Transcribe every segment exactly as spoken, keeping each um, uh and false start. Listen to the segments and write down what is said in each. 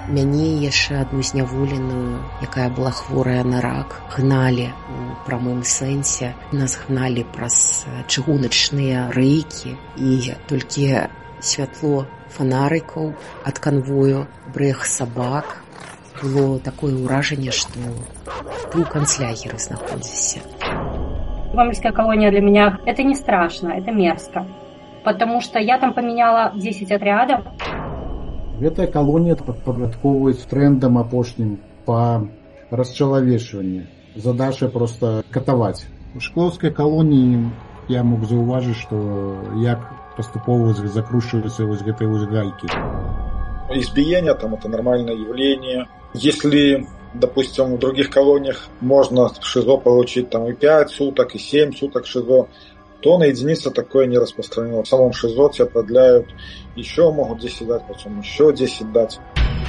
Мяне яшчэ адну зняволеную, якая была хворая на рак, гналі у прамым сэнсе. Нас гналі праз чыгуначныя рэйкі, і толькі святло фонарикаў ад канвою, брэх сабак. Было такое ўражанне, што ты ў канцлягеры знаходзішся. Гомельская колония для меня это не страшно, это мерзко. Потому что я там поменяла десять отрядов. Гэтая колония падпарадкоўваюць трендам апошнім по расчалавечванню. Задача просто катаваць. У Шклоўскай колонии я мог заўважыць, што як поступова закручиваются вот этой вот гайки. Избиение там это нормальное явление. Если, допустим, в других колониях можно в ШИЗО получить там и пять суток, и семь суток ШИЗО, то на единице такое не распространено. В самом ШИЗО тебя продляют, еще могут десять дать, потом еще десять дать.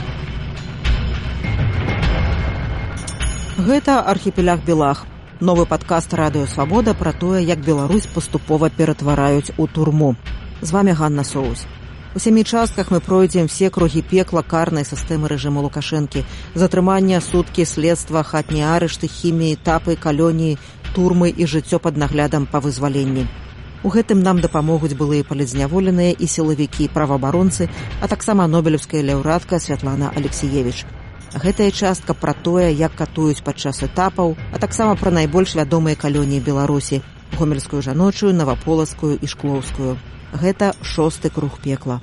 Гэта архіпеляг Белах. Новы падкаст Радыё Свабода пра тое, як Беларусь паступова ператвараюць у турму. З вамі Ганна Соус. У сямі частках мы пройдзем все кругі пекла карнай сістэмы рэжыму Лукашэнкі. Затрымання, суткі, следства, хатнія арышты, хіміі, этапы, калоніі, турмы і жыццё пад наглядам па вызваленні. У гэтым нам дапамогуць былыя палітзняволеныя і сілавікі, праваабаронцы, а таксама нобелеўская лаўрэатка Святлана Алексіевіч. Гэтая частка пра тое, як катуюць падчас этапаў, а таксама пра найбольш вядомыя калоніі Беларусі – гомельскую жаночую, наваполацкую і шклоўскую. Гэта шосты круг пекла.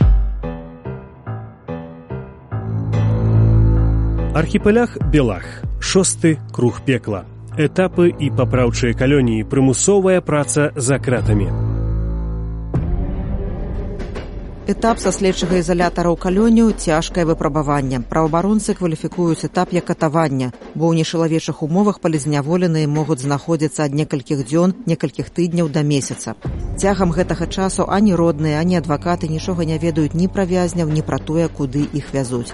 Архіпеляг Белах. Шосты круг пекла. Этапы і папраўчыя калоніі. Прымусовая праца за кратамі. Этап са следчага ізалятара ў калонію – цяжкае выпрабаванне. Праваабаронцы кваліфікуюць этап як катаванне, бо ў нечалавечых умовах палітзняволеныя могуць знаходзіцца ад некалькіх дзён, некалькіх тыдняў да месяца. Цягам гэтага часу ані родныя, ані адвакаты нічога не ведаюць ні пра вязняў, ні пра тое, куды іх вязуць.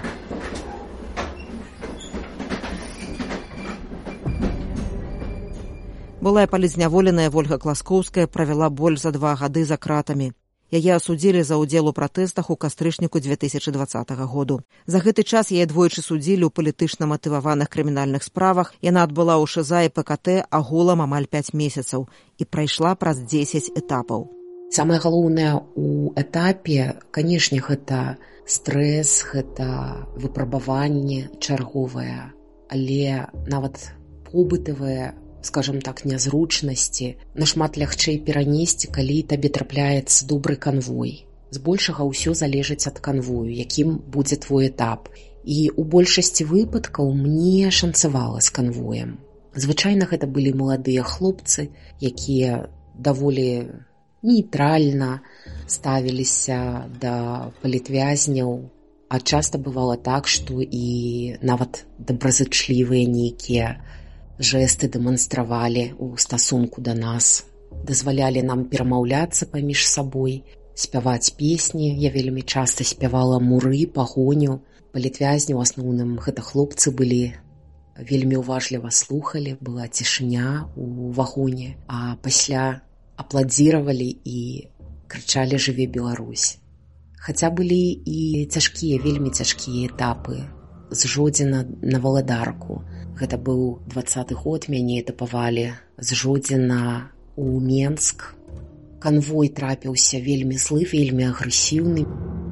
Былая палітзняволеная Вольга Класкоўская правяла больш за два гады за кратамі. Яе асудзілі за ўдзел у пратэстах у кастрычніку дзве тысячы дваццатага году. За гэты час яе двойчы судзілі ў палітычна матываваных крымінальных справах. Яна адбыла ў ШЗА і ПКТ агулам амаль пяць месяцаў і прайшла праз дзесяць этапаў. Самае галоўнае ў этапе, канешне, гэта стрэс, гэта выпрабаванне чарговае, але нават побытавае, скажем так, нязручнасці нашмат лягчэй перанесці, калі табе трапляецца добры канвой. Збольшага ўсё залежыць ад канвою, якім будзе твой этап. І ў большасці выпадкаў мне шанцавала з канвоем. Звычайна гэта былі маладыя хлопцы, якія даволі нейтральна ставіліся да палітвязняў, а часта бывала так, што і нават добразычлівыя нейкія жэсты дэманстравалі ў стасунку да нас, дазвалялі нам перамаўляцца паміж сабой, спяваць песні. Я вельмі часта спявала муры, пагоню. Палітвязні, у асноўным, гэта хлопцы былі, вельмі уважліва слухалі, была цішыня ў вагоне, а пасля апладзіравалі і крычалі «Жыве Беларусь». Хаця былі і цяжкія, вельмі цяжкія этапы. З Жодзіна на Валадарку. Гэта быў дваццаты год, мяне этапавалі з Жодзіна ў Менск. Канвой трапіўся вельмі злы, вельмі агрэсіўны.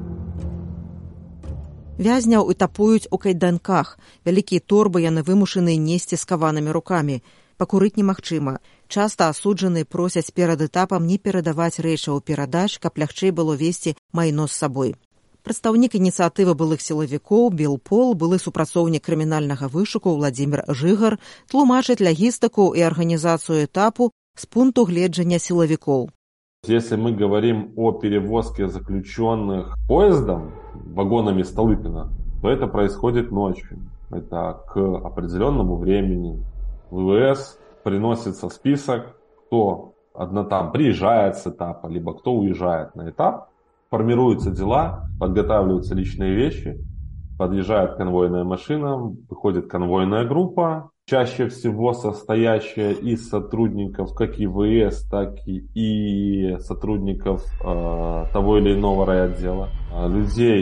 Вязняў этапуюць у кайданках. Вялікія торбы яны вымушаны несці з каванымі рукамі. Пакурыць немагчыма. Часта асуджаныя просяць перад этапам не перадаваць рэчаў у перадач, каб лягчэй было весці майно з сабой. Прадстаўнік ініцыятывы былых сілавікоў Белпол, былы супрацоўнік крымінальнага вышуку Владзімір Жыгар, тлумачыць лагістыку і арганізацыю этапу з пункту гледжання сілавікоў. Если мы говорим о перевозке заключенных поездом, вагонами Столыпина, то это происходит ночью. Это к определенному времени. В ВВС приносится список, кто одна там приезжает с этапа, либо кто уезжает на этап. Формируются дела, подготавливаются личные вещи, подъезжает конвойная машина, выходит конвойная группа, чаще всего состоящая из сотрудников как и ВС, так и, и сотрудников э, того или иного райотдела. Людей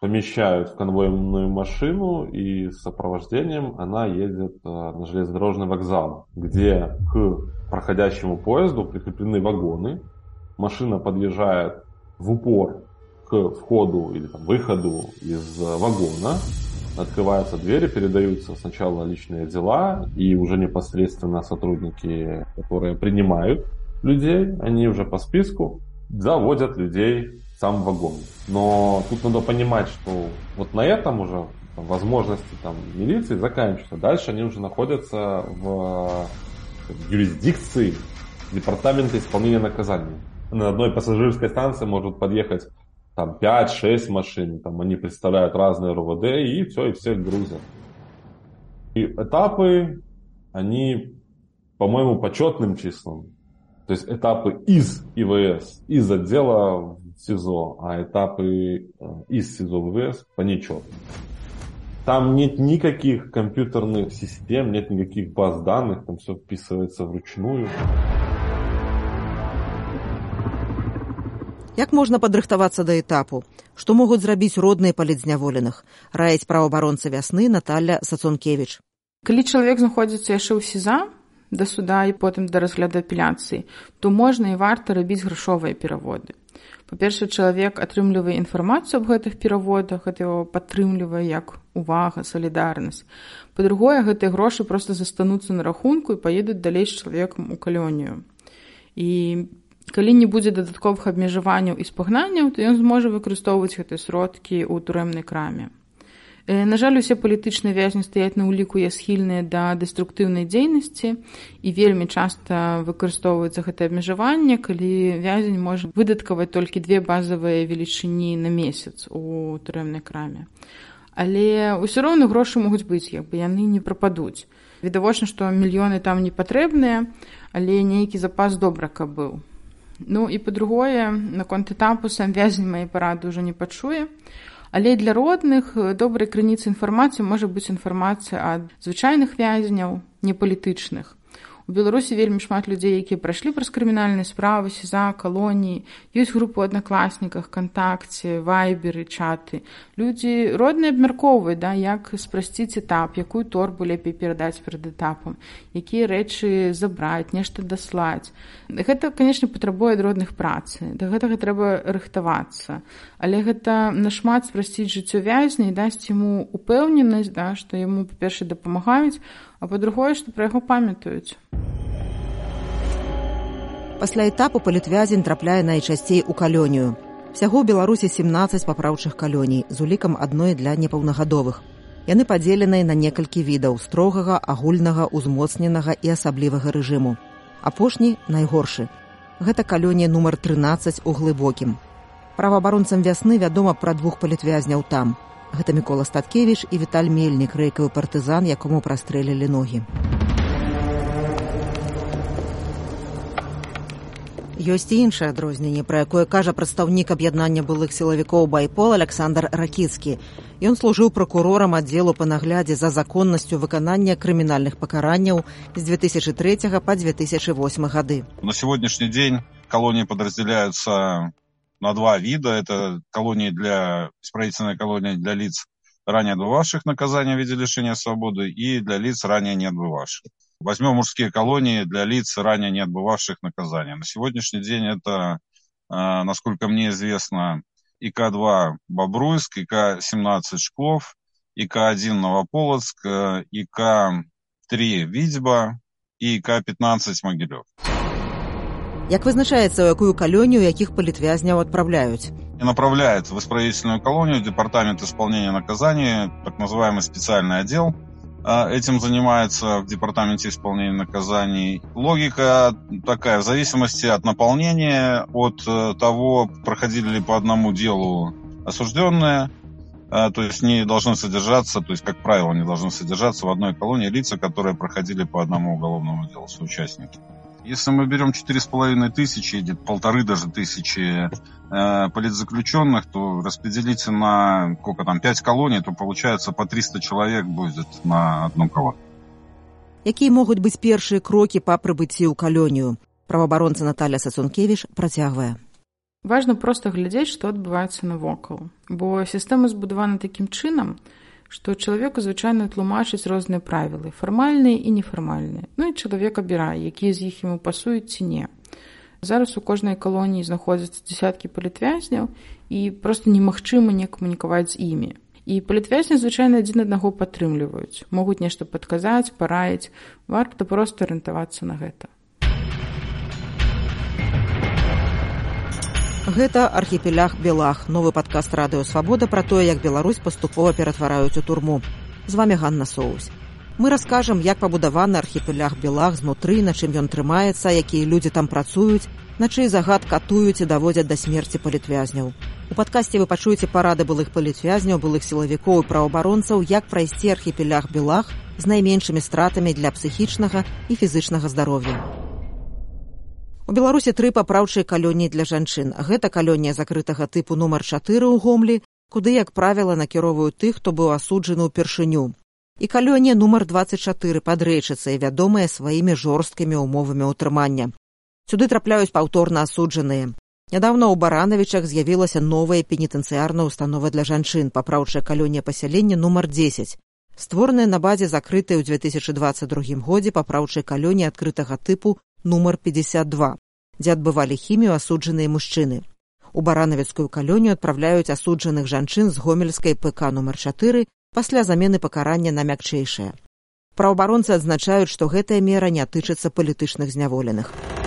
помещают в конвойную машину, и с сопровождением она едет на железнодорожный вокзал, где к проходящему поезду прикреплены вагоны. Машина подъезжает в упор к входу или там, выходу из вагона. Открываются двери, передаются сначала личные дела, и уже непосредственно сотрудники, которые принимают людей, они уже по списку заводят людей в сам вагон. Но тут надо понимать, что вот на этом уже там, возможности там, милиции заканчиваются. Дальше они уже находятся в, в юрисдикции департамента исполнения наказаний. На одной пассажирской станции может подъехать там пять-шесть машин, там они представляют разные РОВД, и все, и всех грузят. И этапы, они, по-моему, по четным числам. То есть этапы из ИВС, из отдела в СИЗО, а этапы из СИЗО в ИВС по нечетным. Там нет никаких компьютерных систем, нет никаких баз данных, там все вписывается вручную. Як можна падрыхтавацца да этапу? Што могуць зрабіць родныя палітзняволеных? Раіць праваабаронца вясны Наталья Сацонкевіч. Калі чалавек знаходзіцца яшчэ ў СІЗА да суда і потым да разгляду апеляцыі, то можна і варта рабіць грашовыя пераводы. Па-першае, чалавек атрымлівае інфармацыю аб гэтых пераводах, гэта яго падтрымлівае як увага, салідарнасць. Па-другое, гэтыя грошы проста застануцца на рахунку і паедуць далей з чалавекам у калонію. І калі не будзе дадатковых абмежаванняў і спагнанняў, то ён зможа выкарыстоўваць гэтыя сродкі ў турэмнай краме. На жаль, усе палітычныя вязні стаяць на ўліку я схільныя да дэструктыўнай дзейнасці і вельмі часта выкарыстоўваецца гэтае абмежаванне, калі вязень можа выдаткаваць толькі две базавыя велічыні на месяц у турэмнай краме. Але ўсё роўна грошы могуць быць, як бы яны не прападуць. Відавочна, што мільёны там не патрэбныя, але нейкі запас добра, каб быў. Ну і па-другое, наконт этапу сам вязень мае парады ўжо не пачуе, але для родных добрай крыніцай інфармацыі можа быць інфармацыя ад звычайных вязняў, не палітычных. У Беларусі вельмі шмат людзей, якія прайшлі праз крымінальныя справы, СІЗА, калоніі, ёсць групы ў аднакласніках, кантакце, вайберы, чаты. Людзі родныя абмяркоўваюць, да, як спрасціць этап, якую торбу лепей перадаць перад этапам, якія рэчы забраць, нешта даслаць. Гэта, канешне, патрабуе ад родных працы, да гэтага трэба рыхтавацца. Але гэта нашмат спрасціць жыццё вязня і дасць яму упэўненасць, да, што яму, па-першае, дапамагаюць, а па-другое, што пра яго памятаюць. Пасля этапу палітвязень трапляе найчасцей у калонію. Всяго ў Беларусі сямнаццаць папраўчых калоній з улікам адной для непаўнагадовых. Яны падзеленыя на некалькі відаў строгага, агульнага, узмоцненага і асаблівага рэжыму. Апошні найгоршы. Гэта калонія нумар трынаццаць у глыбокім. Праваабаронцам вясны вядома пра двух палітвязняў там. Гэта Мікола Статкевіч і Віталь Мельнік, рэйкавы партызан, якому прастрэлілі ногі. Ёсць і іншае адрозненне, пра якое кажа прадстаўнік аб'яднання былых сілавікоў «Байпол» Александр Ракіцкі. Ён служыў пракурорам аддзелу па наглядзе за законнасцю выканання крымінальных пакаранняў з две тысячи третьего по две тысячи восьмой гады. На сегодняшний день колонии подразделяются на два вида. Это колонии для, исправительная колония для лиц, ранее отбывавших наказание в виде лишения свободы, и для лиц, ранее не отбывавших. Возьмем мужские колонии для лиц, ранее не отбывавших наказание. На сегодняшний день это, насколько мне известно, И К два Бобруйск, И К семнадцать Шклов, И К один Новополоцк, И К три Витьба и И К пятнадцать Могилев. Як вызначаецца, у якую калонію якіх палітвязняў адпраўляюць? И направляет в исправительную колонию департамент исполнения наказаний, так называемый специальный отдел. Этим занимается в департаменте исполнения наказаний. Логика такая, в зависимости от наполнения, от того, проходили ли по одному делу осужденные, то есть не должны содержаться, то есть, как правило, не должны содержаться в одной колонии лица, которые проходили по одному уголовному делу, соучастники. Если мы берем четыре с половиной тысячи, где-то полторы даже тысячи э, политзаключенных, то распределите на сколько там, пять колоний, то получается по триста человек будет на одну колонию. Якія могуць быць першыя крокі па прыбыцці ў калонію? Праваабаронца Наталья Сацонкевіч працягвае. Важна проста глядзець, што адбываецца навокал. Бо сістэма збудавана такім чынам, што чалавеку звычайна тлумачыць розныя правілы, фармальныя і нефармальныя. Ну і чалавек абірае, якія з іх яму пасуюць ці не. Зараз у кожнай калоніі знаходзяцца дзесяткі палітвязняў, і проста немагчыма не камунікаваць з імі. І палітвязні звычайна адзін аднаго падтрымліваюць, могуць нешта падказаць, параіць, варта проста арыентавацца на гэта. Гэта архіпеляг Белах, новы падкаст Радыё Свабода пра тое, як Беларусь паступова ператвараюць у турму. З вамі Ганна Соусь. Мы раскажам, як пабудаваны архіпеляг Белах знутры, на чым ён трымаецца, якія людзі там працуюць, на чый загад катуюць і даводзяць да смерці палітвязняў. У падкасці вы пачуеце парады былых палітвязняў, былых сілавікоў і праваабаронцаў, як прайсці архіпеляг Белах з найменшымі стратамі для псіхічнага і фізычнага здароўя. У Беларусі тры папраўчыя калоніі для жанчын. Гэта калонія закрытага тыпу нумар чатыры ў Гомлі, куды, як правіла, накіроўваюць тых, хто быў асуджаны ўпершыню. І калонія нумар дваццаць чатыры пад Рэчыцай, вядомая сваімі жорсткімі ўмовамі ўтрымання. Сюды трапляюць паўторна асуджаныя. Нядаўна ў Баранавічах з'явілася новая пенітэнцыярная установа для жанчын, папраўчая калонія пасялення нумар дзесяць. Створаная на базе закрытай ў дзве тысячы дваццаць другім годзе папраўчай калоніі адкрытага тыпу нумар пятьдесят два, дзе адбывалі хімію асуджаныя мужчыны. У Баранавіцкую калонію адпраўляюць асуджаных жанчын з гомельскай ПК нумар чатыры пасля замены пакарання на мякчэйшае. Праваабаронцы адзначаюць, што гэтая мера не тычыцца палітычных зняволеных.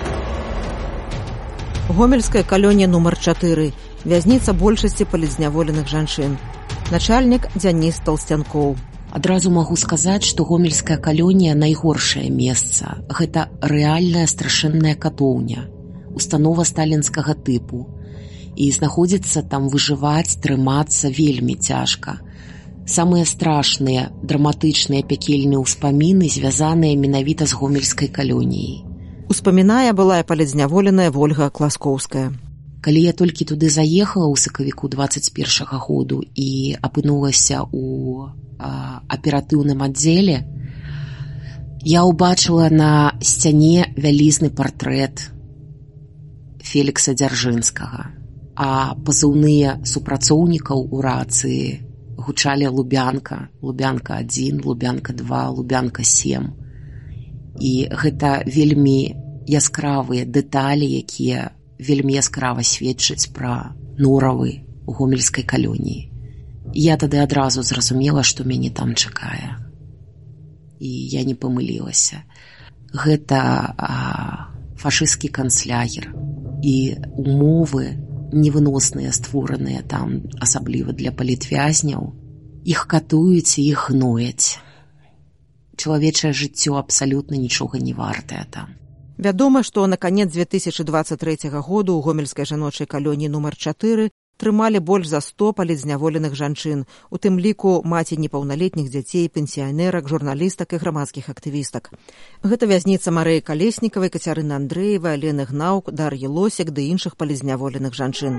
Гомельская калонія нумар чатыры. Вязніца большасці палітзняволеных жанчын. Начальнік Дзяніс Толстянкоў. Адразу магу сказаць, што гомельская калонія найгоршае месца. Гэта рэальная страшэнная катоўня, установа сталінскага тыпу. І знаходзіцца там выжываць, трымацца вельмі цяжка. Самыя страшныя, драматычныя пякельныя ўспаміны звязаныя менавіта з гомельскай калоніяй. Успамінае былая палітзняволеная Вольга Класкоўская. Калі я толькі туды заехала ў сакавіку дваццаць першага году і апынулася ў а, аператыўным аддзеле, я ўбачыла на сцяне вялізны партрэт Фелікса Дзяржынскага, а пазыўныя супрацоўнікаў у рацыі гучалі Лубянка, Лубянка адзін, Лубянка два, Лубянка сем. І гэта вельмі яскравыя дэталі, якія вельмі яскрава сведчыць пра норавы ў гомельскай калоніі. Я тады адразу зразумела, што мяне там чакае. І я не памылілася. Гэта а, фашысцкі канцлагер. І умовы невыносныя, створаныя там, асабліва для палітвязняў, іх катуюць і іх гнояць. Чалавечае жыццё абсалютна нічога не вартае там. Вядома, што на канец дзве тысячы дваццаць трэцяга году ў гомельскай жаночай калоніі нумар чатыры трымалі больш за сто палітзняволеных жанчын, у тым ліку маці непаўналетніх дзяцей, пенсіянерак, журналістак і грамадскіх актывістак. Гэта вязніца Марыі Калеснікавай, Кацярыны Андрэевай, Алены Гнаўк, Дар'і Лосек ды іншых палітзняволеных жанчын.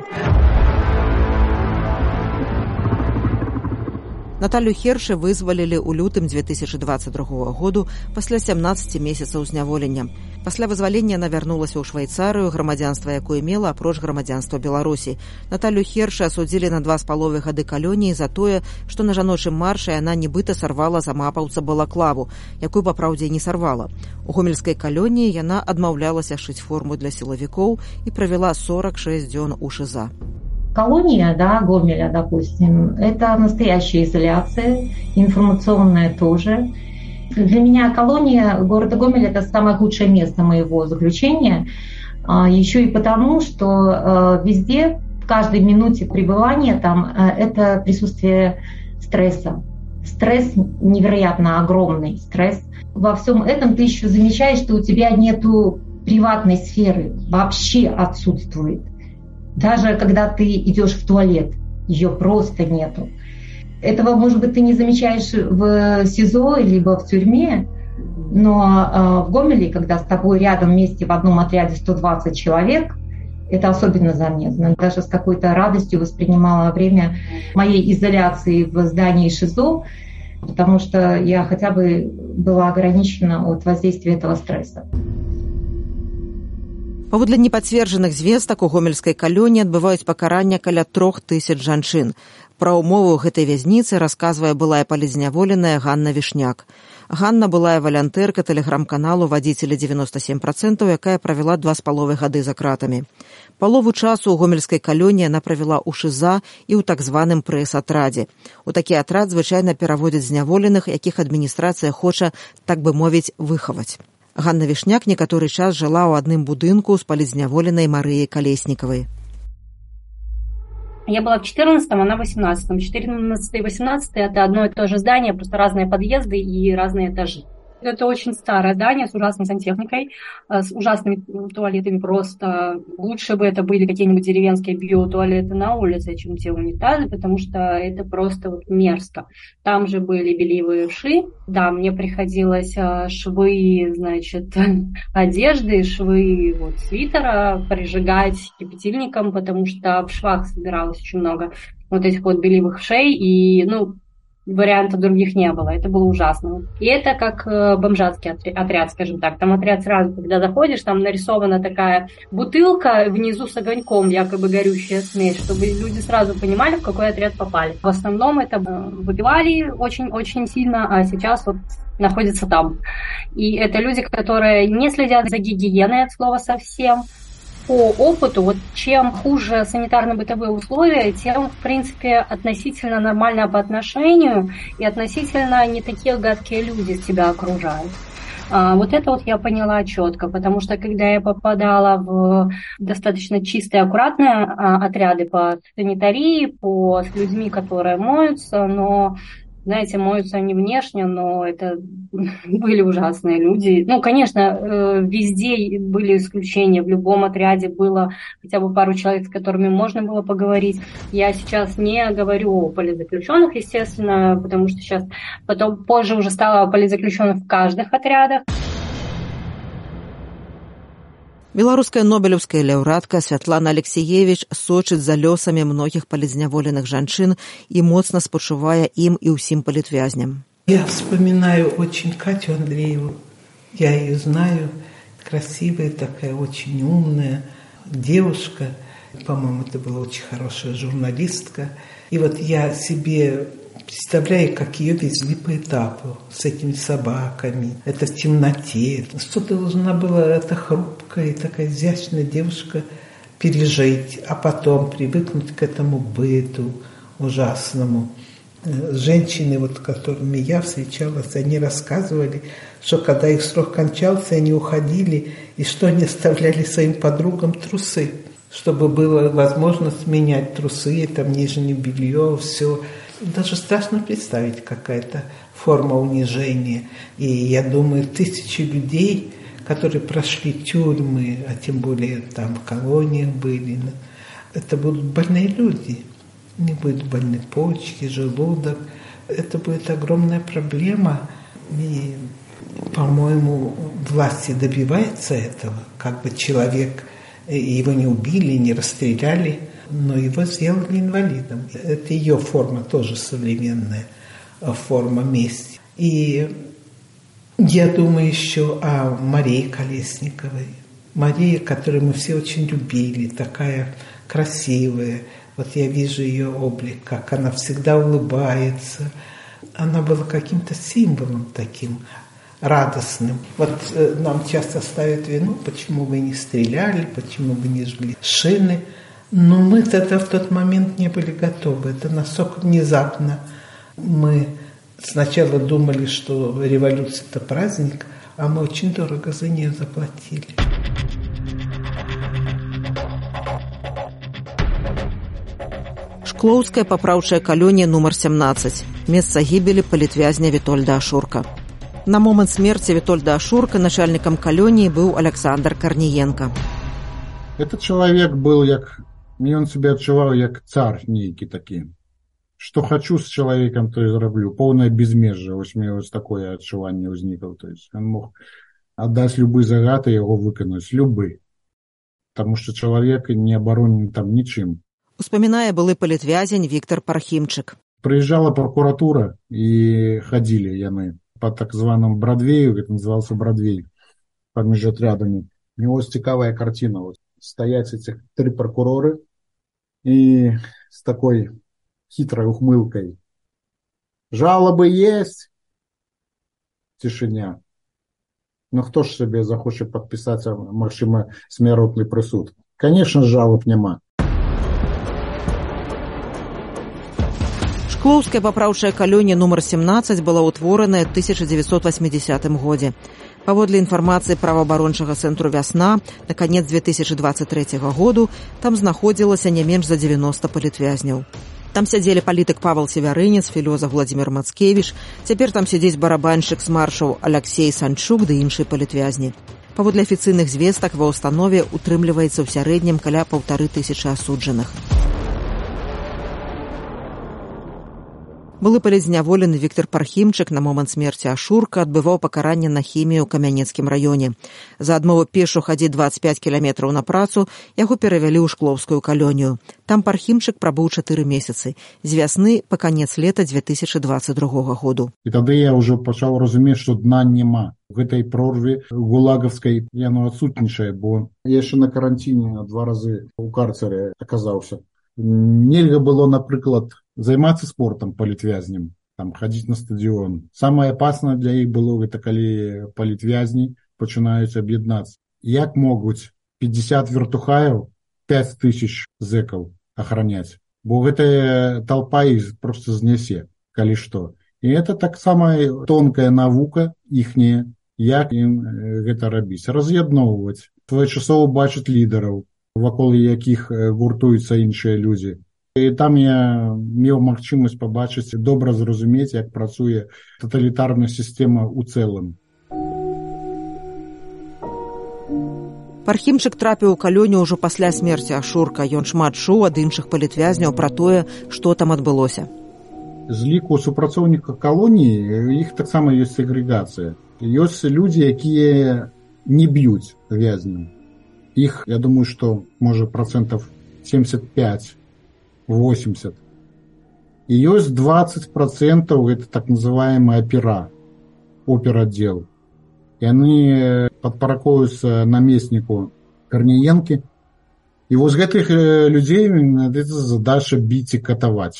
Наталю Хершы вызвалілі ў лютым дзве тысячы дваццаць другога году пасля сямнаццаці месяцаў зняволення. Пасля вызвалення яна вярнулася ў Швайцарыю, грамадзянства якое мела апроч грамадзянства Беларусі. Наталю Хершы асудзілі на два з паловай гады калоніі за тое, што на жаночым маршы яна нібыта сарвала за мапаўца балаклаву, якую папраўдзе не сарвала. У гомельскай калоніі яна адмаўлялася шыць форму для сілавікоў і правяла сорок шэсць дзён у ШИЗА. Колония, да, Гомеля, допустим, это настоящая изоляция, информационная тоже. Для меня колония города Гомель – это самое худшее место моего заключения, еще и потому, что везде, в каждой минуте пребывания там, это присутствие стресса. Стресс невероятно огромный, стресс. Во всем этом ты еще замечаешь, что у тебя нету приватной сферы, вообще отсутствует. Даже когда ты идешь в туалет, ее просто нету. Этого, может быть, ты не замечаешь в СИЗО либо в тюрьме, но в Гомеле, когда с тобой рядом вместе в одном отряде сто двадцать человек, это особенно заметно. Даже с какой-то радостью воспринимала время моей изоляции в здании ШИЗО, потому что я хотя бы была ограничена от воздействия этого стресса. Паводле непацверджаных звестак у гомельскай калоніі адбываюць пакарання каля трох тысяч жанчын. Пра ўмовы ў гэтай вязніцы расказвае былая палізняволеная Ганна Вішняк. Ганна былая валянтэрка тэлеграм-каналу «Вадзіцелі дзевяноста сем працэнтаў», якая правяла два з паловай гады за кратамі. Палову часу ў гомельскай калоніі яна правяла ў ШІЗА і ў так званым прэс-атрадзе. У такі атрад звычайна пераводзяць зняволеных, якіх адміністрацыя хоча, так бы мовіць, выхаваць. Ганна Вішняк некаторы час жыла ў адным будынку з палізняволенай Марыяй Калеснікавай. Я была в четырнадцатом, она в восемнадцатом. четырнадцатый и восемнадцатый – это одно и то же здание, просто разные подъезды и разные этажи. Это очень старое здание с ужасной сантехникой, с ужасными туалетами просто. Лучше бы это были какие-нибудь деревенские биотуалеты на улице, чем те унитазы, потому что это просто вот мерзко. Там же были бельевые швы. Да, мне приходилось швы, значит, одежды, швы вот, свитера прижигать кипятильником, потому что в швах собиралось очень много вот этих вот бельевых шей, и, ну, вариантов других не было. Это было ужасно. И это как э, бомжатский отряд, скажем так. Там отряд сразу, когда заходишь, там нарисована такая бутылка внизу с огоньком, якобы горючая смесь, чтобы люди сразу понимали, в какой отряд попали. В основном это выпивали очень-очень сильно, а сейчас вот находятся там. И это люди, которые не следят за гигиеной от слова совсем. По опыту, вот чем хуже санитарно-бытовые условия, тем, в принципе, относительно нормально по отношению и относительно не такие гадкие люди тебя окружают. А, вот это вот я поняла четко, потому что когда я попадала в достаточно чистые, аккуратные а, отряды по санитарии, по с людьми, которые моются, но знаете, моются они внешне, но это были ужасные люди. Ну, конечно, везде были исключения. В любом отряде было хотя бы пару человек, с которыми можно было поговорить. Я сейчас не говорю о политзаключенных, естественно, потому что сейчас потом позже уже стало политзаключенных в каждых отрядах. Беларуская нобелеўская лаўрэатка Святлана Алексеевич сочыць за лёсамі многіх палізняволеных жанчын і моцна спачувае ім і ўсім палітвязням. Я вспоминаю очень Катю Андрееву. Я ее знаю. Красивая такая, очень умная девушка. По-моему, это была очень хорошая журналистка. И вот я себе представляю, как ее везли по этапу с этими собаками. Это в темноте. Что должна была эта хрупкая и такая изящная девушка пережить, а потом привыкнуть к этому быту ужасному. Женщины, вот, с которыми я встречалась, они рассказывали, что когда их срок кончался, они уходили, и что они оставляли своим подругам трусы, чтобы была возможность менять трусы, там нижнее белье, все. Даже страшно представить, какая-то форма унижения. И я думаю, тысячи людей, которые прошли тюрьмы, а тем более там в колониях были, это будут больные люди. Не будет больны почки, желудок. Это будет огромная проблема. И, по-моему, власти добиваются этого. Как бы человек, его не убили, не расстреляли, но его сделали инвалидом. Это ее форма тоже современная, форма мести. И я думаю еще о Марии Колесниковой. Мария, которую мы все очень любили, такая красивая. Вот я вижу ее облик, как она всегда улыбается. Она была каким-то символом таким радостным. Вот э, нам часто ставят вину, почему вы не стреляли, почему вы не жгли шины. Но мы тогда в тот момент не были готовы. Это настолько внезапно. Мы сначала думали, что революция – это праздник, а мы очень дорого за нее заплатили. Шклоўская папраўчая калонія нумар семнадцать. Месца гібелі палітвязня Вітольда Ашурка. На момент смерти Витольда Ашурка начальником колонии был Александр Корниенко. Этот человек был, як, мне он себя отчувал, як царь некий такие. Что хочу с человеком, то и зароблю. Полное безмежье. Вот у меня вот такое отчувание возникло. То есть он мог отдать любые загады и его выконать. Любые. Потому что человек не оборонен там ничем. Успоминая былы палітвязень Виктор Пархимчик. Приезжала прокуратура и ходили яны по так званому Бродвею, как назывался Бродвей, под межотрядами. У него цікавая картина. Вот стоять этих три прокурора и с такой хитрой ухмылкой. Жалобы есть? Тишиня. Ну хто ж себе захоче подписаться, максимум смертный присуд? Конечно, жалоб нема. Шклоўская папраўчая калонія нумар семнаццаць была ўтвораная ў тысяча дзевяцьсот васьмідзесятым годзе. Паводле інфармацыі праваабарончага цэнтру «Вясна», на канец две тысячи двадцать третьего году там знаходзілася не менш за дзевяноста палітвязняў. Там сядзелі палітык Павел Севярынец, філозаф Владзімір Мацкевіч, цяпер там сядзіць барабаншчык з маршаў Аляксей Санчук ды іншыя палітвязні. Паводле афіцыйных звестак ва ўстанове утрымліваецца ў сярэднім каля паўтары тысячы асуджаных. Былы палітзняволены Віктор Пархімчык на момант смерці Ашурка адбываў пакаранне на хіміі ў Камянецкім раёне. За адмову пешу хадзіць двадцать пять кіламетраў на працу яго перавялі ў Шклоўскую калонію. Там Пархімчык прабыў чатыры месяцы, з вясны па канец лета две тысячи двадцать другого году. І тады я ўжо пачаў разумець, што дна няма. В гэтай прорве гулагаўскай яно адсутнічае, бо я яшчэ на каранціне два разы ў карцере аказаўся. Нельга было, напрыклад, займацца спортам палітвязням, там хадзіць на стадыён. Самае апаснае для іх было гэта калі палітвязні пачынаюць аб'яднацца. Як могуць пятьдесят вертухаяў пять тысяч зэкаў ахраняць? Бо гэтая толпа іх проста знясе, калі што. І это таксама тонкая навука іхняя, як ім гэта рабіць. Раз'ядноўваць, своечасова бачыць лідараў, вакол якіх гуртуюцца іншыя людзі. І там я меў магчымасць пабачыць, добра зразумець, як працуе таталітарная сістэма ў цэлым. Пархімчык трапіў у калонію ўжо пасля смерці Ашурка. Ён шмат чуў ад іншых палітвязняў пра тое, што там адбылося. З ліку супрацоўнікаў калоніі іх таксама ёсць сегрэгацыя. Ёсць людзі, якія не б'юць вязняў. Іх, я думаю, што можа процентов семьдесят пять восемьдесят. И есть двадцать процентов это так называемая опера, оперотдел. И они подпаракуются наместнику Корниенки. И вот с этих людей это задача бить и катовать.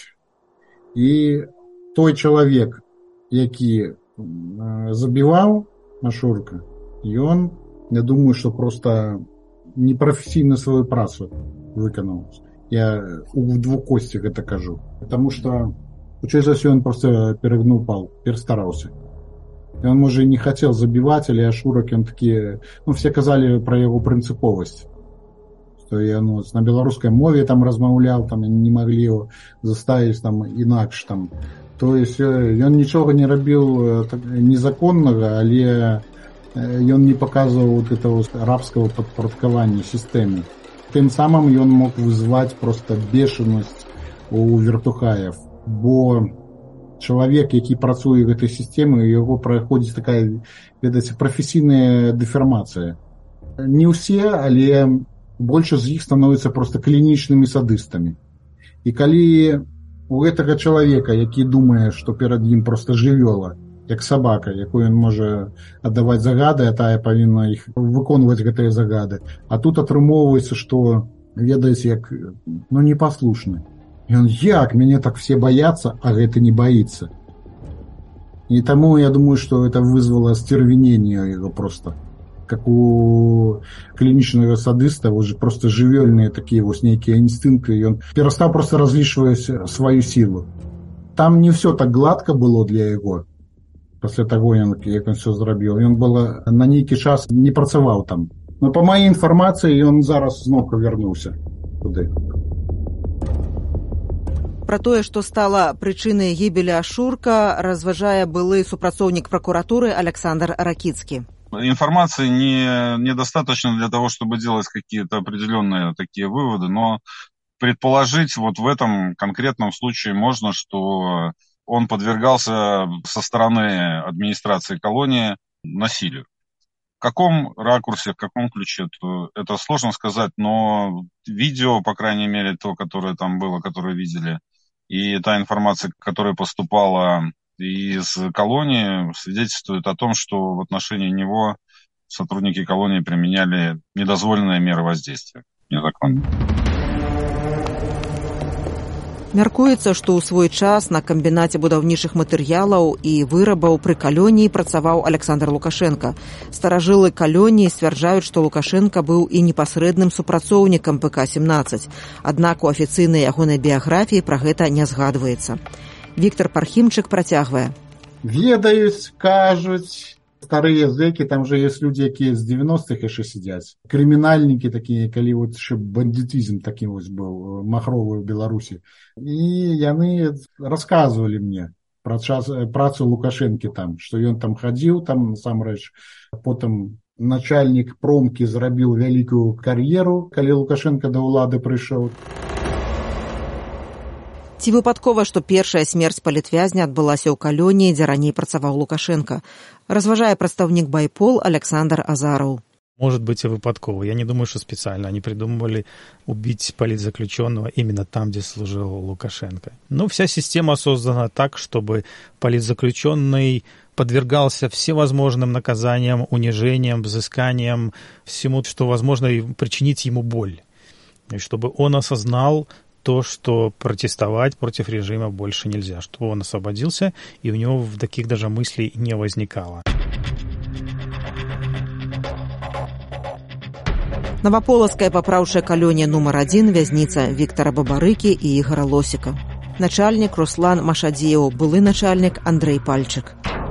И той человек, який забивал Ашурка, и он, я думаю, что просто непрофесійна свою працу виконав. Я в двух костях это кажу. Потому что, учесть за все, он просто перегнул пал, перестарался. И он, может, и не хотел забивать, или Ашурок, он такие... Ну, все казали про его принциповость. Что я, ну, на белорусской мове там размаўлял, там, не могли его заставить там инакш, там. То есть, он ничего не робил незаконного, але он не показывал вот этого рабского подпорядкования системы. Тем самым он мог вызвать просто бешеность у вертухаев. Бо человек, який працуе в этой системе, его проходит такая, ведаце, професійная деформация. Не все, але больше з іх становятся просто клиничными садыстами. И калі у гэтага человека, які думае, что перад ім просто жывёла, як собака, якую он можа аддаваць загады, а тая павінна іх выконваць гэтыя загады. А тут атрымоўваецца, што, ведаеце, як, ну, непаслушны. И он, як, мяне так все боятся, а гэта не боится. И тому я думаю, что это вызвало остервенение его просто. Как у клиничного садыста, уже просто живёльные такие вот некие инстинкты, и он перестал просто различивать свою силу. Там не все так гладко было для его. После того, як он все зрабіў. Ён было на нейкі час не працаваў там. Но по моей информации, он зараз зноў вярнуўся туды. Пра тое, што стала прычынай гібелі Ашурка, разважае былы супрацоўнік прокуратуры Александр Ракицкий. Информации не, недостаточно для того, чтобы делать какие-то определенные такие выводы, но предположить вот в этом конкретном случае можно, что он подвергался со стороны администрации колонии насилию. В каком ракурсе, в каком ключе, то это сложно сказать, но видео, по крайней мере, то, которое там было, которое видели, и та информация, которая поступала из колонии, свидетельствует о том, что в отношении него сотрудники колонии применяли недозволенные меры воздействия, незаконно. Мяркуецца, што ў свой час на камбінаце будаўнічых матэрыялаў і вырабаў пры калоніі працаваў Александр Лукашенко. Старажылы калоніі сцвярджаюць, што Лукашенко быў і непасрэдным супрацоўнікам пэ ка семнаццаць. Аднак у афіцыйнай ягонай біяграфіі пра гэта не згадваецца. Віктор Пархімчык працягвае. Ведаюць, кажуць, старыя зэкі, там же есть люди, якія з девяностых яшчэ сядзяць. Крымінальнікі такія, калі вот яшчэ бандитизм такі вось быў махровы ў Беларусі. І яны расказвалі мне пра час працу Лукашэнкі там, што ён там хадзіў, там насамрэч потым начальнік промкі зрабіў вялікую кар'еру, калі Лукашенко да ўлады прыйшоў. Ці выпадкова, што першая смерць палітвязня адбылася ў калоніі, дзе раней працаваў Лукашенко, разважае прадстаўнік Байпол Александр Азаров. Может быть и выпадково. Я не думаю, что специально они придумывали убить политзаключенного именно там, где служил Лукашенко. Но вся система создана так, чтобы политзаключенный подвергался всевозможным наказаниям, унижениям, взысканиям, всему, что возможно, и причинить ему боль. И чтобы он осознал то, что протестовать против режима больше нельзя, чтобы он освободился, и у него таких даже мыслей не возникало. Новополоцкая папраўчая калонія нумар адзін, вязніца Віктара Бабарыкі і Ігора Лосіка. Начальнік Руслан Машадзеў, былы начальнік Андрэй Пальчык.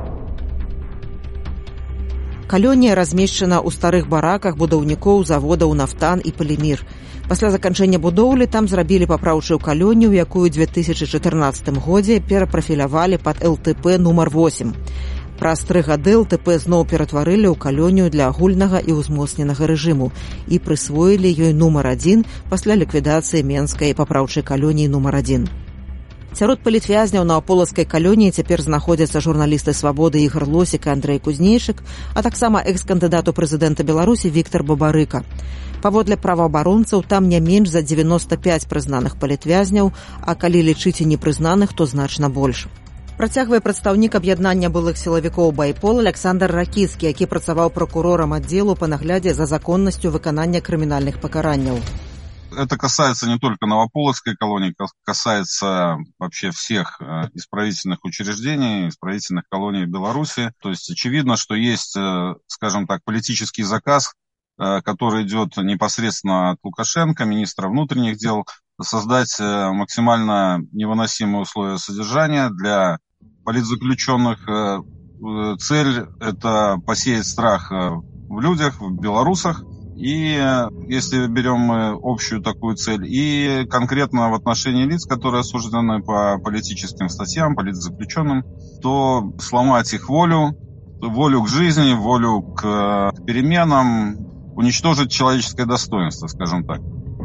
Калонія размешчана ў старых бараках будаўнікоў заводаў «Нафтан» і «Палімір». Пасля заканчэння будоўлі там зрабілі папраўчую калонію, якую ў две тысячы чатырнаццатым годзе перапрафілявалі пад эл тэ пэ нумар восем. Праз тры гады эл тэ пэ зноў ператварылі ў калонію для агульнага і ўзмоцненага рэжыму і прысвоілі ёй нумар адзін пасля ліквідацыі менскай папраўчай калоніі нумар адзін. Сярод палітвязняў Новополоцкай калоніі цяпер знаходзяцца журналісты «Свабоды» Ігор Лосік і Андрэй Кузнейчык, а таксама экс-кандыдат у прэзідэнта Беларусі Віктар Бабарыка. Паводле праваабаронцаў, там не менш за дзевяноста пяць прызнаных палітвязняў, а калі лічыць і непрызнаных, то значна больш. Працягвае прадстаўнік аб'яднання былых сілавікоў Байпол Александр Ракіцкі, які працаваў пракурорам аддзелу па наглядзе за законнасцю выканання крымінальных пакаранняў. Это касается не только Новополоцкой колонии, касается вообще всех исправительных учреждений, исправительных колоний в Беларуси. То есть очевидно, что есть, скажем так, политический заказ, который идет непосредственно от Лукашенко, министра внутренних дел, создать максимально невыносимые условия содержания для политзаключенных. Цель – это посеять страх в людях, в белорусах. И если берем мы общую такую цель, и конкретно в отношении лиц, которые осуждены по политическим статьям, политзаключенным, то сломать их волю, волю к жизни, волю к переменам, уничтожить человеческое достоинство, скажем так.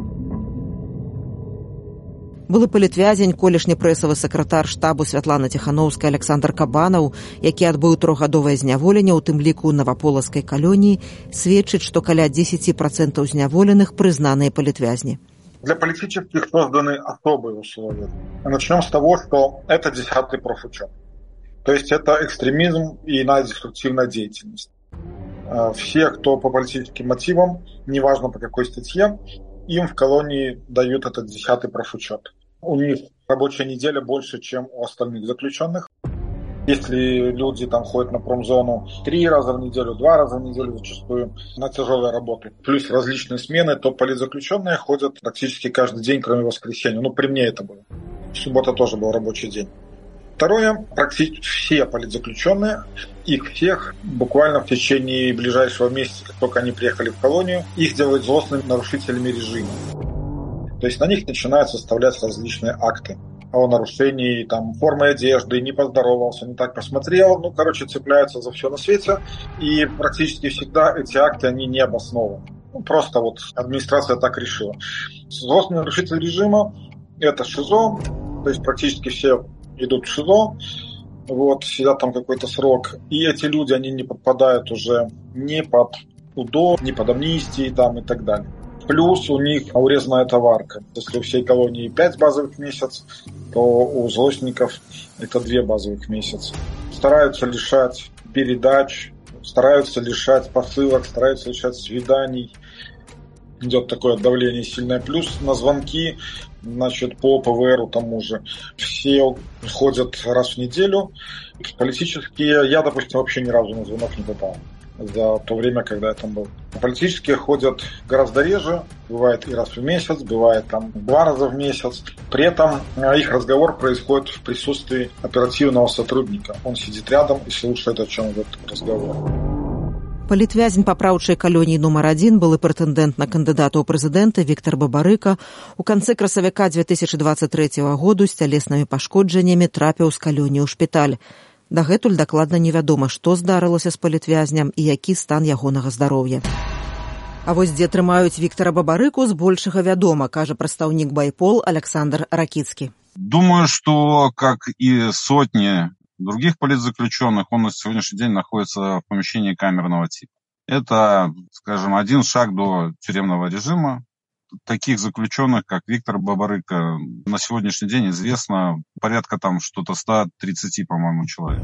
Былы палітвязень, колішні прэсавы сакратар штабу Святлана Ціхановская Александр Кабанаў, які адбыў трохгадовае зняволенне, у тым ліку ў Новополоцкай калоніі, сведчыць, што каля десять процентов зняволеных прызнаныя палітвязні. Для политических созданы особые условия. Начнем с того, что это десятый профучет. То есть это экстремизм и иная деструктивная деятельность. Все, кто по политическим мотивам, неважно по какой статье, им в колонии дают этот десятый профучет. У них рабочая неделя больше, чем у остальных заключенных. Если люди там ходят на промзону три раза в неделю, два раза в неделю зачастую на тяжелые работы, плюс различные смены, то политзаключенные ходят практически каждый день, кроме воскресенья. Ну, при мне это было. Суббота тоже был рабочий день. Второе, практически все политзаключенные, их всех буквально в течение ближайшего месяца, как только они приехали в колонию, их делают злостными нарушителями режима. То есть на них начинают составлять различные акты о нарушении там, формы одежды, не поздоровался, не так посмотрел. Ну, короче, цепляются за все на свете. И практически всегда эти акты, они не обоснованы. Ну, просто вот администрация так решила. Злостный нарушитель режима – это ШИЗО, то есть практически все идут в ШИЗО, вот, сидят там какой-то срок. И эти люди, они не подпадают уже ни под УДО, ни под амнистии там, и так далее. Плюс у них урезанная товарка. Если у всей колонии пять базовых в месяц, то у злостников это две базовых в месяц. Стараются лишать передач, стараются лишать посылок, стараются лишать свиданий. Идет такое давление сильное. Плюс на звонки, значит, по ПВРу тому же. Все ходят раз в неделю. Политические, я, допустим, вообще ни разу на звонок не попал за то время, когда я там был. Политические ходят гораздо реже, бывает и раз в месяц, бывает там два раза в месяц. При этом их разговор происходит в присутствии оперативного сотрудника. Он сидит рядом и слушает, о чем идет разговор. Палітвязень папраўчай калоніі нумар адзін былы прэтэндэнт на кандыдата ў прэзідэнты Віктар Бабарыка у канцы красавіка две тысячи двадцать третьего году з цялеснымі пашкоджаннямі трапіў з калоніі ў шпіталь. Дагэтуль дакладна невядома, што здарылася з палітвязням і які стан ягонага здароўя. А вось дзе трымаюць Віктара Бабарыку, збольшага вядома, кажа прадстаўнік Байпол Александр Ракіцкі. Думаю, что, как и сотни других политзаключенных, он на сегодняшний день находится в помещении камерного типа. Это, скажем, один шаг до тюремного режима. Таких заключенных, как Виктор Бабарыка, на сегодняшний день известно порядка там что-то сто тридцать, по-моему, человек.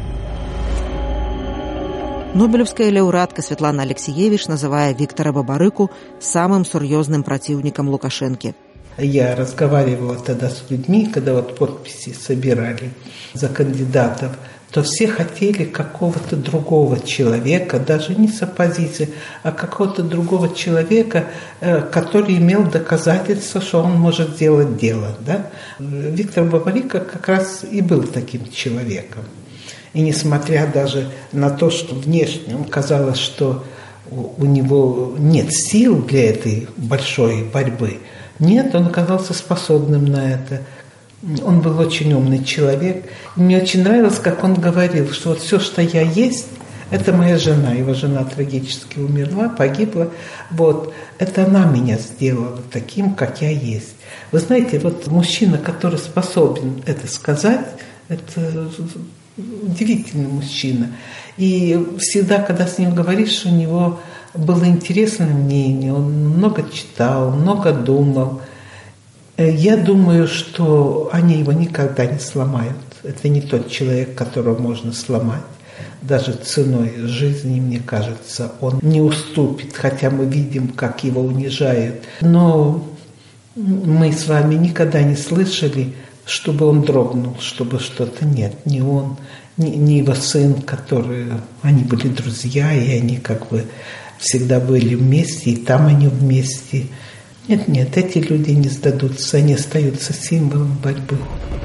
Нобелевская лаўрэатка Светлана Алексеевич называе Виктора Бабарыку самым сур'ёзным противником Лукашенко. Я разговаривала тогда с людьми, когда вот подписи собирали за кандидатов, то все хотели какого-то другого человека, даже не с оппозиции, а какого-то другого человека, который имел доказательства, что он может делать дело. Да? Виктор Бабарыка как раз и был таким человеком. И несмотря даже на то, что внешне казалось, что у него нет сил для этой большой борьбы, нет, он оказался способным на это. Он был очень умный человек. Мне очень нравилось, как он говорил, что вот все, что я есть, это моя жена. Его жена трагически умерла, погибла. Вот, это она меня сделала таким, как я есть. Вы знаете, вот мужчина, который способен это сказать, это удивительный мужчина. И всегда, когда с ним говоришь, у него было интересное мнение, он много читал, много думал. Я думаю, что они его никогда не сломают. Это не тот человек, которого можно сломать. Даже ценой жизни, мне кажется, он не уступит, хотя мы видим, как его унижают. Но мы с вами никогда не слышали, чтобы он дрогнул, чтобы что-то нет. Ни он, ни, ни его сын, которые... Они были друзья, и они как бы всегда были вместе, и там они вместе. Нет, нет, эти люди не сдадутся, они остаются символом борьбы.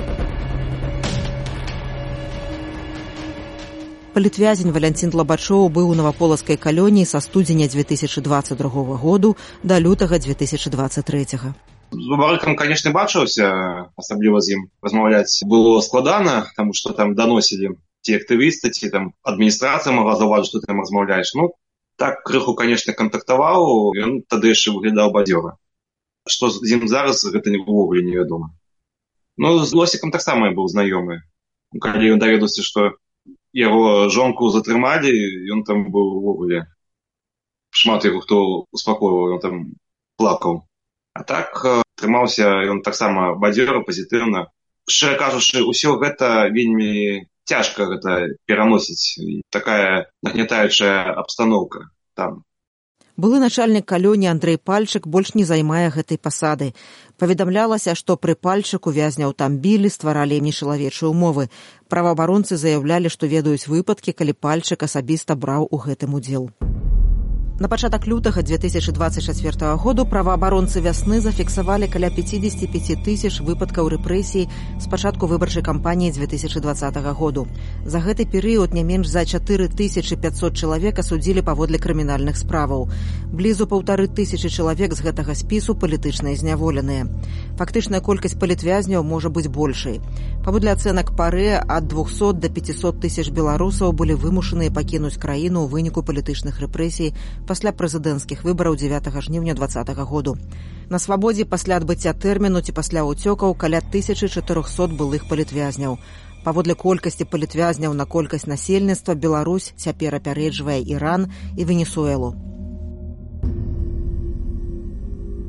Палітвязень Валянцін Длабачоў быў у наваполацкай калоніі са студзеня две тысячи двадцать другого году да лютага две тысячи двадцать третьего. З Бабарыкам, конечно, бачыўся, асабліва з ім размаўляць было складана, таму што там даносілі ці актывісты, ці там адміністрацыя магла заўважыць, што ты там размаўляеш. Ну, так крыху, конечно, кантактаваў, ён тады яшчэ выглядаў бадзёра. Што з ім зараз, гэта ўвогуле невядома. Ну, з Лосікам таксама я быў знаёмы. Калі ён даведаўся, што яго жонку затрымалі, ён там быў увогуле. Шмат яго хто успакойваў, ён там плакаў. А так трымаўся ён таксама бадзёра, пазітыўна. Шчыра кажучы, усё гэта вельмі цяжка гэта пераносіць. Такая нагнятаючая абстаноўка там. Былы начальнік калоніі Андрэй Пальчык больш не займае гэтай пасады. Паведамлялася, што пры Пальчыку вязняў там білі, стваралі ім нечалавечыя ўмовы. Праваабаронцы заяўлялі, што ведаюць выпадкі, калі Пальчык асабіста браў у гэтым удзел. На пачатак лютага две тысячи двадцать четвёртого году праваабаронцы вясны зафіксавалі каля пятьдесят пять тысяч выпадкаў рэпрэсій з пачатку выбарчай кампаніі две тысячи двадцатого году. За гэты перыяд не менш за четыре тысячи пятьсот чалавек асудзілі паводле крымінальных справаў. Блізу паўтары тысячы чалавек з гэтага спісу палітычна зняволеныя. Фактычная колькасць палітвязняў можа быць большай. Паводле ацэнак ПАРЭ, ад двухсот до пятисот тысяч беларусаў былі вымушаныя пакінуць краіну ў выніку палітычных рэпрэсій пасля прэзідэнцкіх выбараў дзевятага жніўня двадцатого году. На свабодзе пасля адбыцця тэрміну ці пасля ўцёкаў каля тысячы чатырохсот былых палітвязняў. Паводле колькасці палітвязняў на колькасць насельніцтва Беларусь цяпер апярэджвае Іран і Венесуэлу.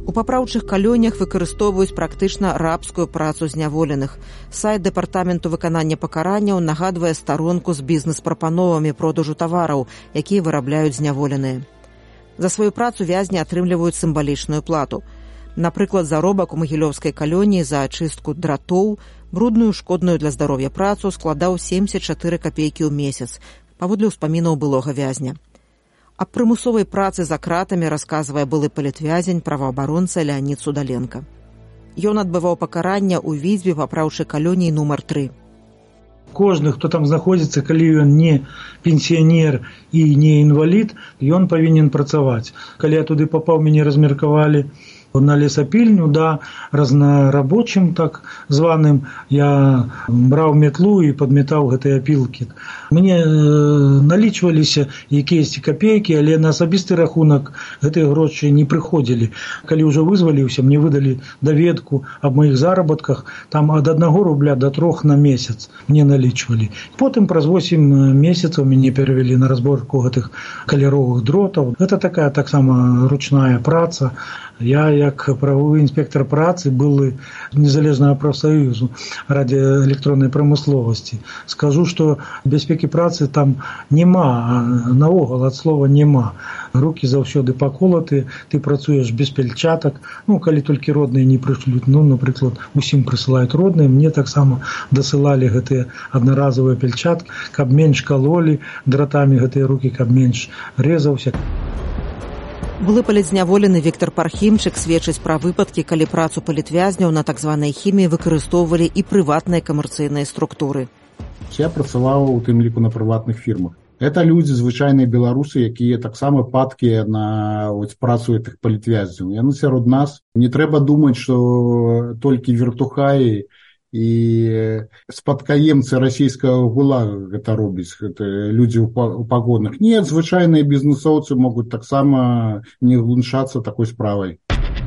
У папраўчых калонях выкарыстоўваюць практычна рабскую працу зняволеных. Сайт дэпартаменту выканання пакаранняў нагадвае старонку з бізнес-прапановамі продажу тавараў, якія вырабляюць зняволеныя. За сваю працу вязні атрымліваюць сімвалічную плату. Напрыклад, заробак у магілёўскай калоніі за ачыстку дратоў, брудную шкодную для здароўя працу складаў семдзесят чатыры капейкі ў месяц, паводле ўспамінаў былога вязня. Аб прымусовай працы за кратамі расказвае былы палітвязень, праваабаронца Леонід Судаленко. Ён адбываў пакаранне ў Відзьбе папраўчай калоніі нумар тры. Кожны, хто там знаходзіцца, калі ён не пенсіянер і не інвалід, ён павінен працаваць. Калі я туды папаў, мяне размеркавалі на лесапільню, да, разнарабочым, так званым, я браў метлу і падметаў гэтыя пілкі. Мне э, налічваліся якіясьці капейкі, але на асабісты рахунак гэтыя грошы не прыходзілі. Калі ўжо вызваліўся, мне выдалі даведку аб маіх заработках, там ад аднаго рубля да трох на месяц мне налічвалі. Потым праз восем месяцаў мяне перавялі на разборку гэтых каляровых дротаў. Гэта такая таксама ручная праца. Я, як правовы інспектор працы, былы незалежнага прафсаюзу радыёэлектроннай прамысловасці. Скажу, што бяспекі працы там няма, наогул ад слова няма. Рукі заўсёды паколаты, ты працуеш без пельчатак, ну, калі толькі родныя не прышлюць, ну, напрыклад, усім прысылаюць родныя, мне таксама дасылалі гэтыя аднаразовыя пельчаткі, каб менш калолі дратамі гэтыя рукі, каб менш рэзаўся. Былы палітзняволены Віктор Пархімчык сведчыць пра выпадкі, калі працу палітвязняў на так званай хіміі выкарыстоўвалі і прыватныя камерцыйныя структуры. Я працаваў у тым ліку на прыватных фірмах. Это людзі, звычайныя беларусы, якія таксама падкія на ось, працу гэтых палітвязняў. Яны сярод нас. Не трэба думаць, што толькі вертухаі і спадкаемцы расійскага гулага гэта робіць, гэта людзі ў пагонах. Не, звычайныя бізнесоўцы могуць таксама не глушацца такой справай.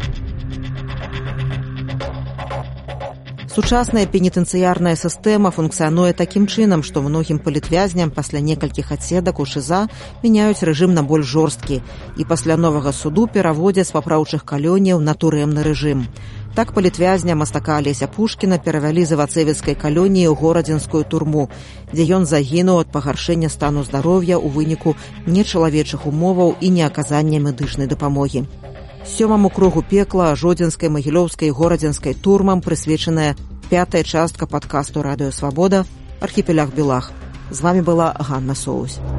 Сучасная пенітэнцыярная сістэма функцыянуе такім чынам, што многім палітвязням пасля некалькіх адседак у ШІЗА мяняюць рэжым на больш жорсткі і пасля новага суду пераводзяць з папраўчых калоніяў на турэмны рэжым. Так палітвязня мастака Алеся Пушкіна перавялі з Івацевіцкай калоніі ў Горадзенскую турму, дзе ён загінуў ад пагаршэння стану здароўя ў выніку нечалавечых умоваў і неаказання медычнай дапамогі. Сёмаму кругу пекла Жодзінскай, Магілёўскай і Горадзенскай турмам прысвечаная пятая частка падкасту «Радыё Свабода» «Архіпелях Белах». З вамі была Ганна Соусь.